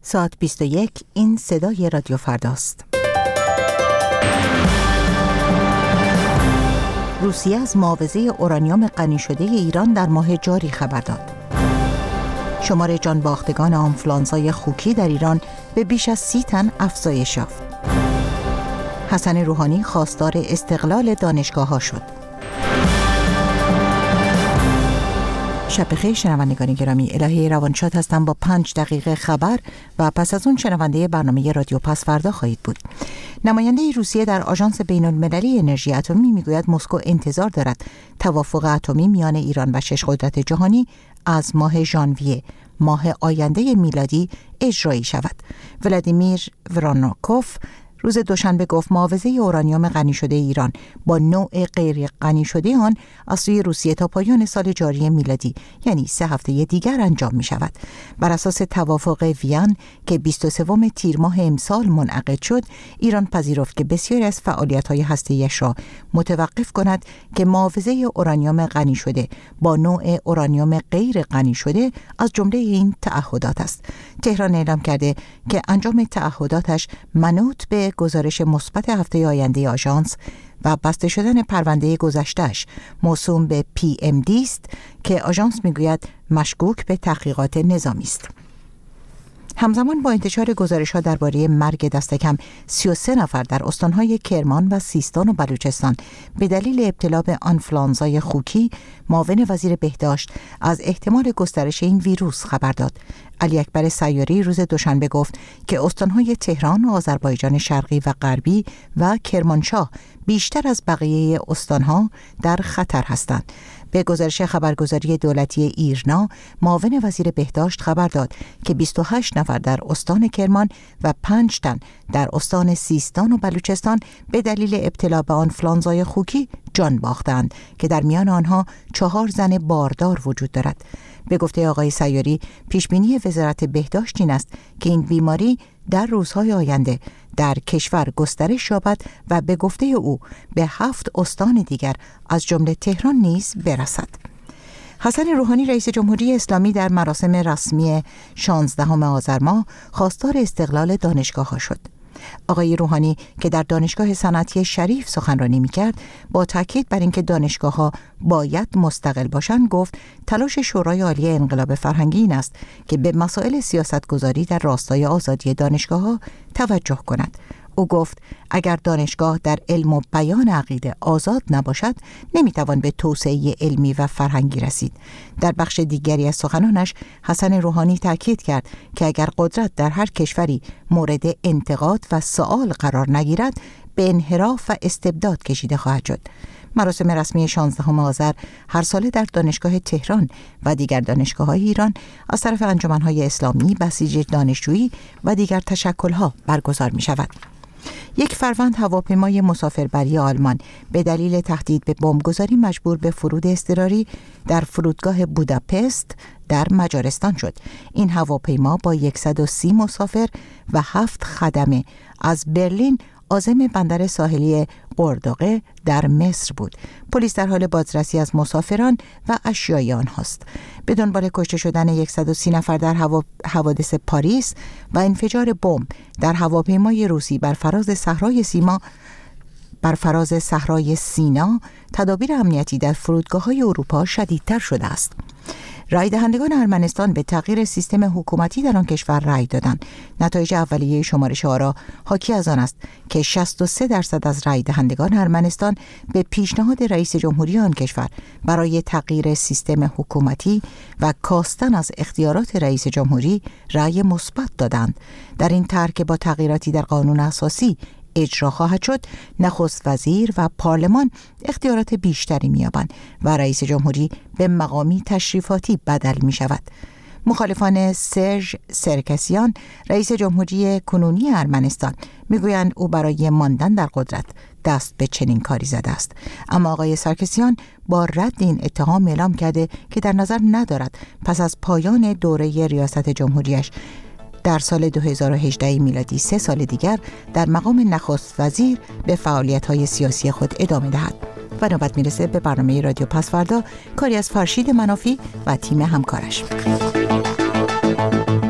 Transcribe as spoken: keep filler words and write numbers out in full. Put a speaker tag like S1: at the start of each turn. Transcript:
S1: ساعت بیست و یک، این صدای رادیو فرداست. روسیه از معاوضه اورانیوم غنی شده ایران در ماه جاری خبر داد. شمار جانباختگان آنفولانزای خوکی در ایران به بیش از سی تن افزایش یافت. حسن روحانی خواستار استقلال دانشگاه‌ها شد. شب بخیر شنوندگان گرامی، الهی روانشاد هستم با پنج دقیقه خبر و پس از اون شنونده برنامه رادیو پس فردا خواهید بود. نماینده روسیه در آژانس بین المللی انرژی اتمی میگوید مسکو انتظار دارد توافق اتمی میان ایران و شش قدرت جهانی از ماه ژانویه ماه آینده میلادی اجرایی شود. ولادیمیر ورانوکوف روز دوشنبه گفت معاوضه اورانیوم غنی شده ایران با نوع غیر غنی شده آن از سوی روسیه تا پایان سال جاری میلادی یعنی سه هفته دیگر انجام می شود. بر اساس توافق وین که بیست و سوم تیر ماه امسال منعقد شد، ایران پذیرفت که بسیاری از فعالیت‌های هسته‌ایش را متوقف کند که معاوضه اورانیوم غنی شده با نوع اورانیوم غیر غنی شده از جمله این تعهدات است. تهران اعلام کرده که انجام تعهداتش منوط به گزارش مثبت هفته آینده آژانس و بسته شدن پرونده گذشته‌اش موسوم به پی ام دی است که آژانس میگوید مشکوک به تحقیقات نظامی است. همزمان با انتشار گزارش‌ها درباره مرگ دست کم سی و سه نفر در استان‌های کرمان و سیستان و بلوچستان به دلیل ابتلا به آنفولانزای خوکی، معاون وزیر بهداشت از احتمال گسترش این ویروس خبر داد. علی اکبر سیاری روز دوشنبه گفت که استان‌های تهران و آذربایجان شرقی و غربی و کرمانشاه بیشتر از بقیه استان‌ها در خطر هستند. به گزارش خبرگزاری دولتی ایرنا، معاون وزیر بهداشت خبر داد که بیست و هشت نفر در استان کرمان و پنج تن در استان سیستان و بلوچستان به دلیل ابتلا به آنفولانزای خوکی جان باختند که در میان آنها چهار زن باردار وجود دارد. به گفته آقای سیاری، پیشبینی وزارت بهداشت این است که این بیماری در روزهای آینده در کشور گسترش یابد و به گفته او به هفت استان دیگر از جمله تهران نیز برسد. حسن روحانی رئیس جمهوری اسلامی در مراسم رسمی شانزدهم آذر ماه خواستار استقلال دانشگاه‌ها شد. آقای روحانی که در دانشگاه صنعتی شریف سخنرانی می‌کرد، با تاکید بر اینکه دانشگاه‌ها باید مستقل باشند گفت تلاش شورای عالی انقلاب فرهنگی این است که به مسائل سیاستگذاری در راستای آزادی دانشگاه‌ها توجه کند. او گفت اگر دانشگاه در علم و بیان عقیده آزاد نباشد، نمیتوان به توسعه علمی و فرهنگی رسید. در بخش دیگری از سخنانش حسن روحانی تاکید کرد که اگر قدرت در هر کشوری مورد انتقاد و سؤال قرار نگیرد، به انحراف و استبداد کشیده خواهد شد. مراسم رسمی شانزدهم آذر هر ساله در دانشگاه تهران و دیگر دانشگاه‌های ایران از طرف انجمن‌های اسلامی، بسیج دانشجویی و دیگر تشکل‌ها برگزار می‌شود. یک فروند هواپیمای مسافربری آلمان به دلیل تهدید به بمبگذاری مجبور به فرود اضطراری در فرودگاه بوداپست در مجارستان شد. این هواپیما با صد و سی مسافر و هفت خدمه از برلین عازم بندر ساحلی قرداغه در مصر بود. پلیس در حال بازرسی از مسافران و اشیای آنهاست. به دنبال کشته شدن صد و سی نفر در هوا... حوادث پاریس و انفجار بمب در هواپیمای روسی بر فراز صحرای سیما بر فراز صحرای سینا، تدابیر امنیتی در فرودگاه‌های اروپا شدیدتر شده است. رای دهندگان ارمنستان به تغییر سیستم حکومتی در آن کشور رای دادند. نتایج اولیه شمارش آرا حاکی از آن است که شصت و سه درصد از رای دهندگان ارمنستان به پیشنهاد رئیس جمهوری آن کشور برای تغییر سیستم حکومتی و کاستن از اختیارات رئیس جمهوری رای مثبت دادند. در این طرح که با تغییراتی در قانون اساسی اجرا خواهد شد، نخست وزیر و پارلمان اختیارات بیشتری می‌یابند و رئیس جمهوری به مقامی تشریفاتی بدل می‌شود. مخالفان سرژ سرکسیان، رئیس جمهوری کنونی ارمنستان، میگویند او برای ماندن در قدرت دست به چنین کاری زده است. اما آقای سرکسیان با رد این اتهام اعلام کرده که در نظر ندارد پس از پایان دوره ریاست جمهوریش در سال دو هزار و هجده میلادی سه سال دیگر در مقام نخست وزیر به فعالیت‌های سیاسی خود ادامه دهد. و نوبت میرسه به برنامه رادیو پسفردا، کاری از فرشید منافی و تیم همکارش.